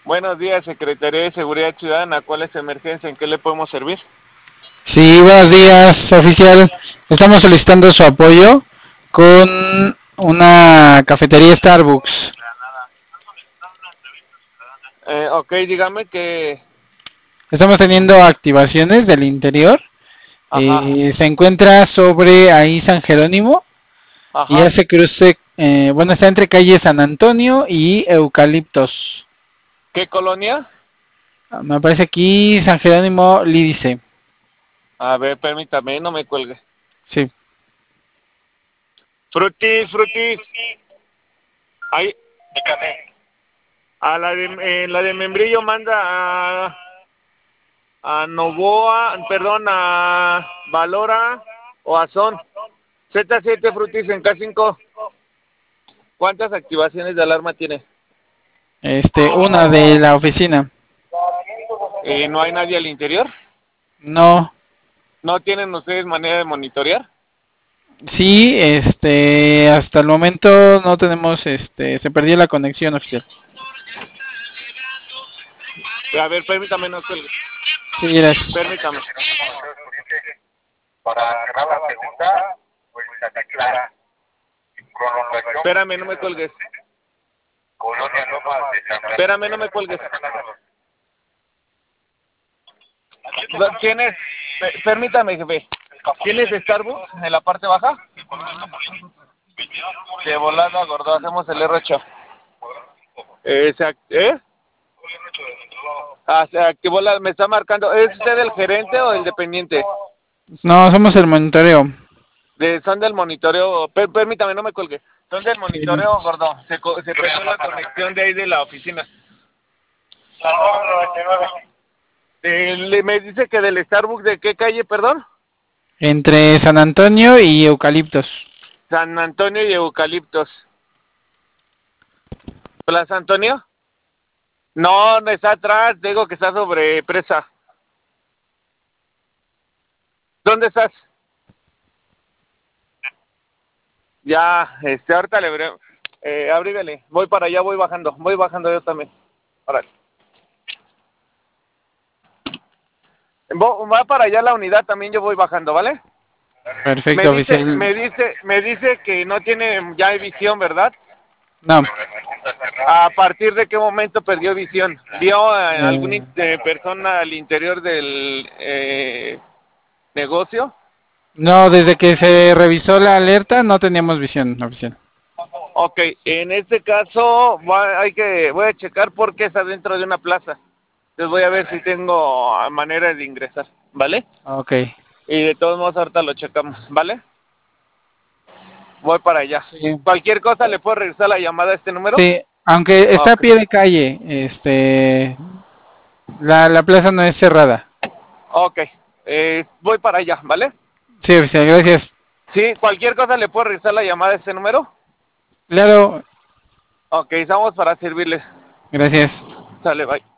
Buenos días, Secretaría de Seguridad Ciudadana. ¿Cuál es su emergencia? ¿En qué le podemos servir? Sí, buenos días, oficial. Estamos solicitando su apoyo con una cafetería Starbucks. Ok, dígame que... Estamos teniendo activaciones del interior. Ajá, Se encuentra sobre ahí San Jerónimo y ajá. hace cruce, bueno, está entre calle San Antonio y Eucaliptos. ¿Qué colonia? Me aparece aquí San Jerónimo Lídice. A ver, permítame, no me cuelgue. Sí. Frutis, frutis. Ahí. La de Membrillo manda a Novoa, perdón, a Valora o a Son. Z7 Frutis en K5. ¿Cuántas activaciones de alarma tiene? Una de la oficina. ¿No hay nadie al interior? No. ¿No tienen ustedes manera de monitorear? Sí, hasta el momento no tenemos, se perdió la conexión oficial. A ver, permítame, no cuelgue. Sí, gracias. Permítame. Para cerrar la segunda, pues se aclara prolongación. Espérame, no me cuelgues. Colonia Lomas de San Espérame, no me cuelgues. ¿Tienes? Permítame, jefe. ¿Tienes Starbucks en la parte baja? De volada, gordo, hacemos el R8. ¿Eh? Se activó me está marcando. ¿Es usted el gerente o el dependiente? No, somos el monitoreo. Son del monitoreo. Permítame, no me cuelgue. Son del Sí, monitoreo, gordo. Se perdió la conexión de ahí de la oficina. Me dice que del Starbucks, ¿de qué calle, perdón? entre San Antonio y Eucaliptos. San Antonio y Eucaliptos. ¿Plaza Antonio? No, no está atrás, digo que está sobre presa. ¿Dónde estás? Ya, ahorita le veré. Abrígale, voy para allá, voy bajando yo también. Órale. Va para allá la unidad, también yo voy bajando, ¿vale? Perfecto, oficial. Me dice que no tiene ya visión, ¿verdad? No, ¿A partir de qué momento perdió visión? ¿Vio alguna eh, persona al interior del negocio? no, desde que se revisó la alerta no teníamos visión oficial. Ok, en este caso voy a checar porque está dentro de una plaza. Entonces voy a ver si tengo manera de ingresar, ¿vale? Ok. Y de todos modos ahorita lo checamos, ¿vale? Voy para allá. Sí. Cualquier cosa le puedo regresar la llamada a este número. Sí, aunque está a Ok, pie de calle, la plaza no es cerrada. ok. Voy para allá, ¿vale? Sí, oficial, gracias. Sí, cualquier cosa le puedo regresar la llamada a este número. Claro, Ok, estamos para servirle. gracias. Sale, bye.